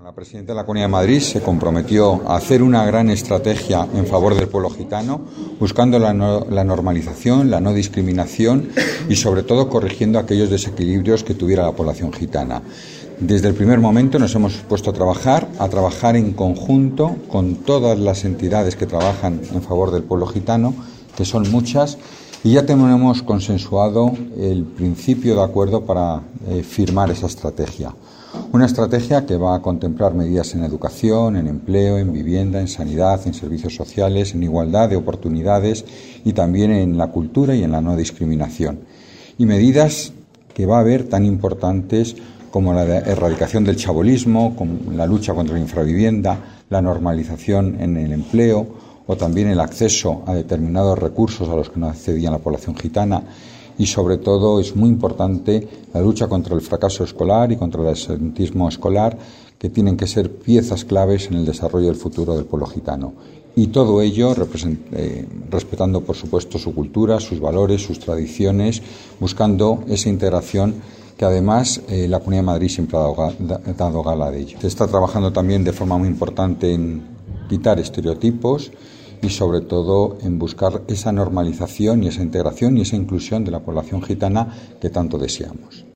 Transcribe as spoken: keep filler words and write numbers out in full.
La presidenta de la Comunidad de Madrid se comprometió a hacer una gran estrategia en favor del pueblo gitano, buscando la, no, la normalización, la no discriminación y, sobre todo, corrigiendo aquellos desequilibrios que tuviera la población gitana. Desde el primer momento nos hemos puesto a trabajar, a trabajar en conjunto con todas las entidades que trabajan en favor del pueblo gitano, que son muchas, y ya tenemos consensuado el principio de acuerdo para eh, firmar esa estrategia. Una estrategia que va a contemplar medidas en educación, en empleo, en vivienda, en sanidad, en servicios sociales, en igualdad de oportunidades y también en la cultura y en la no discriminación. Y medidas que va a haber tan importantes como la erradicación del chabolismo, como la lucha contra la infravivienda, la normalización en el empleo o también el acceso a determinados recursos a los que no accedía la población gitana. Y, sobre todo, es muy importante la lucha contra el fracaso escolar y contra el absentismo escolar, que tienen que ser piezas claves en el desarrollo del futuro del pueblo gitano. Y todo ello eh, respetando, por supuesto, su cultura, sus valores, sus tradiciones, buscando esa integración que, además, eh, la Comunidad de Madrid siempre ha dado, ha dado gala de ello. Se está trabajando también de forma muy importante en quitar estereotipos y, sobre todo, en buscar esa normalización y esa integración y esa inclusión de la población gitana que tanto deseamos.